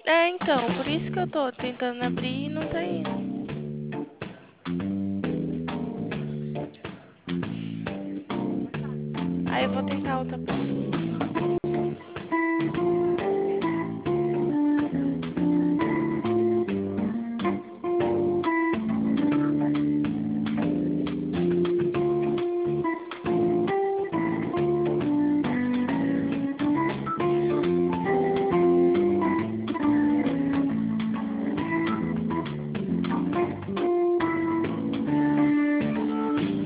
É, então, por isso que eu tô tentando abrir e não tá indo. Aí eu vou tentar outra página.